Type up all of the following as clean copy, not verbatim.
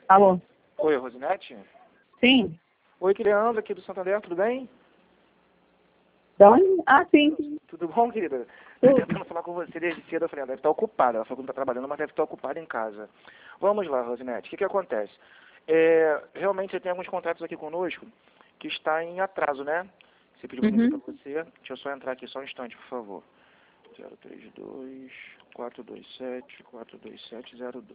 Alô? Oi, Rosinete? Sim? Oi, Leandro, aqui do Santander, tudo bem? Da onde? Ah, sim. Tudo bom, querida? Tô tentando falar com você desde cedo, eu falei, deve estar ocupada. Ela falou que não está trabalhando, mas deve estar ocupada em casa. Vamos lá, Rosinete, o que acontece? Realmente você tem alguns contratos aqui conosco que está em atraso, né? Você pediu para Uhum. você. Deixa eu só entrar aqui só um instante, por favor. 032 427 42702.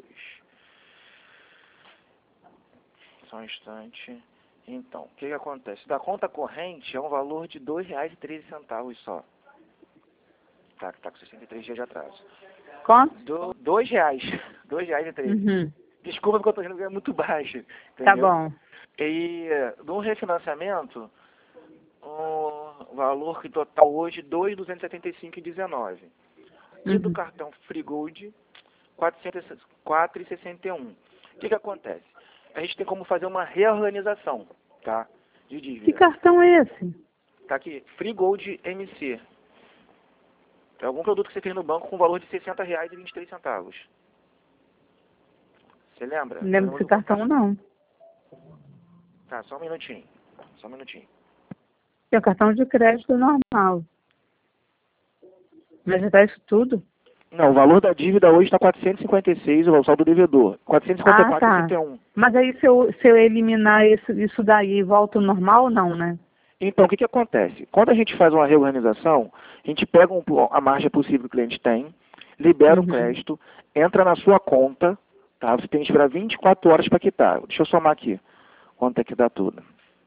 Só um instante. Então, o que acontece? Da conta corrente é um valor de R$ 2,13 só. Tá com 63 dias de atraso. Quanto? R$ 2. R$ 2,13. Uhum. Desculpa porque eu tô rindo, é muito baixo. Entendeu? Tá bom. E no refinanciamento, o valor que total hoje, R$ 2.275,19. E do Uhum. cartão Free Gold, R$ 404,61. O que acontece? A gente tem como fazer uma reorganização, tá? De Que dívida. cartão é esse? Tá aqui, Free Gold MC. É algum produto que você fez no banco com valor de R$ 60,23. Você lembra? Não lembro desse cartão, não. Tá, só um minutinho. Só um minutinho. É um cartão de crédito normal. Mas já tá isso tudo? Não, o valor da dívida hoje está 456, o saldo do devedor. Ah, tá. 454,61. Mas aí se eu eliminar isso daí, volta ao normal ou não, né? Então, o que acontece? Quando a gente faz uma reorganização, a gente pega a margem possível que o cliente tem, libera o Uhum. crédito, entra na sua conta, tá? Você tem que esperar 24 horas para quitar. Deixa eu somar aqui. Quanto é que dá tudo?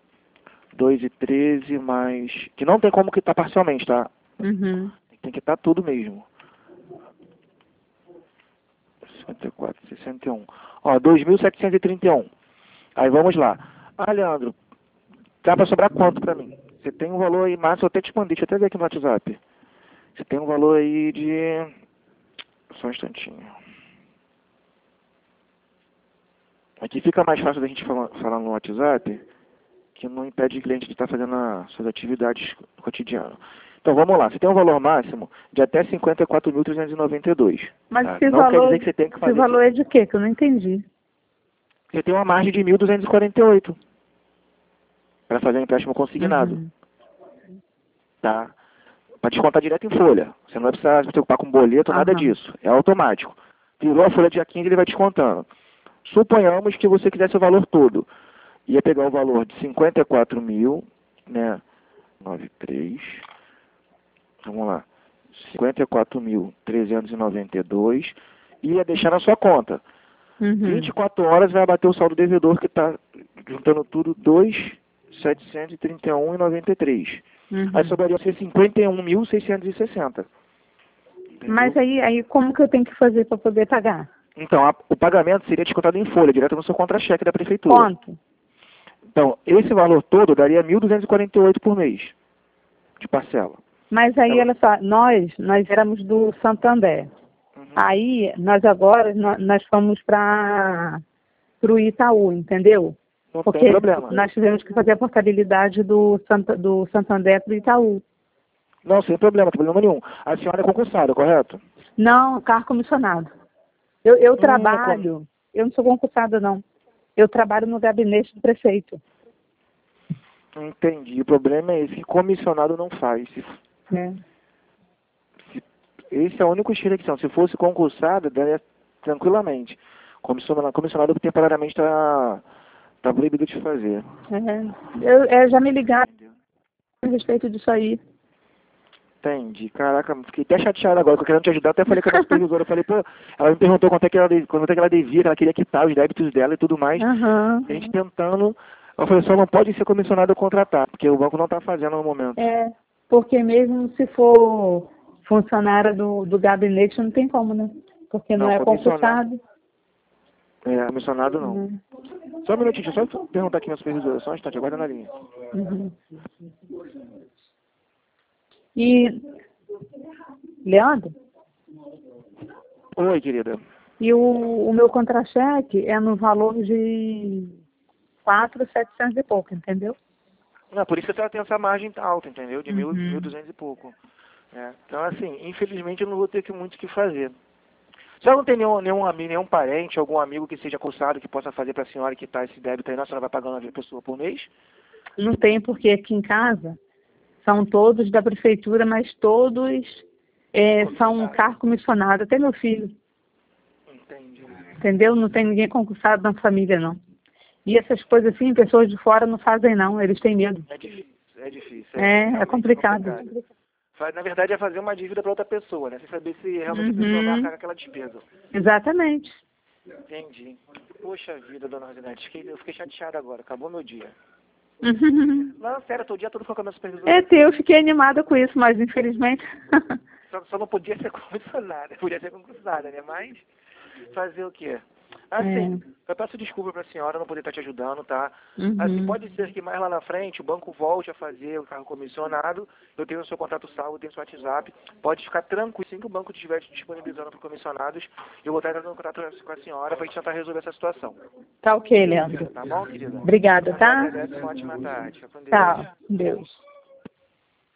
2,13 mais... Que não tem como quitar parcialmente, tá? Uhum. Tem que quitar tudo mesmo. 64, 61. Ó, 2.731. Aí vamos lá. Ah, Leandro, dá para sobrar quanto para mim? Você tem um valor aí máximo, eu até te mandei, deixa eu até ver aqui no WhatsApp. Você tem um valor aí de... Só um instantinho. Aqui fica mais fácil da gente falar no WhatsApp, que não impede o cliente de estar fazendo as suas atividades cotidianas. Então vamos lá, você tem um valor máximo de até 54.392. Mas Tá? esse Não quer dizer valor, que você tem que esse fazer... valor é de quê? Que eu não entendi. Você tem uma margem de 1.248 para fazer um empréstimo consignado. Uhum. Tá? Para descontar direto em folha. Você não vai precisar se preocupar com boleto, nada Aham. disso. É automático. Virou a folha dia 15, ele vai descontando. Suponhamos que você quisesse o valor todo. Ia pegar o valor de 54 mil, né? 93. Vamos lá. 54.392. E ia deixar na sua conta. Uhum. 24 horas vai abater o saldo devedor que está juntando tudo 2.731,93. Aí Uhum. sobraria ser 51.660. Mas Entendeu? aí como que eu tenho que fazer para poder pagar? Então, o pagamento seria descontado em folha, direto no seu contra-cheque da prefeitura. Quanto? Então, esse valor todo daria 1.248 por mês de parcela. Mas aí, Ela- olha só, nós éramos do Santander. Uhum. Aí, nós agora, nós fomos para o Itaú, entendeu? Não tem Porque problema. nós tivemos que fazer a portabilidade do Santander para o Itaú. Não, sem problema nenhum. A senhora é concursada, correto? Não, carro comissionado. Eu É trabalho, eu não sou concursada, não. Eu trabalho no gabinete do prefeito. Entendi. O problema é esse, que comissionado não faz. É. Esse é o único estilo que são. Se fosse concursado, daria tranquilamente. Comissionado temporariamente está proibido de fazer. Já me ligaram a respeito disso aí. Entendi. Caraca, fiquei até chateado agora, porque eu querendo te ajudar, até falei com a supervisora, eu falei, pô, ela me perguntou quanto é que ela devia, que ela queria quitar os débitos dela e tudo mais. Aham. A gente tentando, eu falei, só não pode ser comissionado a contratar, porque o banco não está fazendo no momento. É, porque mesmo se for funcionária do gabinete, não tem como, né? Porque não Não, é concursado. comissionado não. Uhum. Só um minutinho, deixa eu só perguntar aqui minha supervisora, só um instante, aguarda na linha. Uhum. E, Leandro, Oi, querida. e o meu contra-cheque é no valor de 4.700 e pouco, entendeu? Não, por isso que ela tem essa margem alta, entendeu? De Uhum. 1.200 e pouco. É. Então, assim, infelizmente eu não vou ter muito o que fazer. Só não tem nenhum amigo, nenhum parente, algum amigo que seja cursado que possa fazer para a senhora quitar esse débito aí, não? A senhora vai pagando a pessoa por mês? Não tem, porque aqui em casa são todos da prefeitura, mas todos são cargo comissionado, até meu filho. Entendi. Entendeu? Não tem ninguém concursado na família, não. E essas coisas assim, pessoas de fora não fazem, não. Eles têm medo. É difícil, é difícil. É Realmente complicado. Na verdade, é fazer uma dívida para outra pessoa, né? Sem saber se realmente a pessoa vai arcar com aquela despesa. Exatamente. Entendi. Poxa vida, dona Rosinete, eu fiquei chateada agora. Acabou meu dia. Não, sério, todo dia todo foi com a minha supervisora. Eu fiquei animada com isso, mas infelizmente... Só não podia ser comissionada, podia ser concursada, né? Mas fazer o quê? Assim, eu peço desculpa para a senhora não poder estar te ajudando, tá? Assim, pode ser que mais lá na frente o banco volte a fazer o cargo comissionado. Eu tenho o seu contato salvo, eu tenho o seu WhatsApp. Pode ficar tranquilo, assim que o banco estiver te disponibilizando para comissionados, eu vou estar entrando em contato com a senhora para a gente tentar resolver essa situação. Tá ok, Leandro. Tá bom, querida? Obrigada, tá? Agradece, uma ótima tarde. Fica com Deus. Tá, Deus.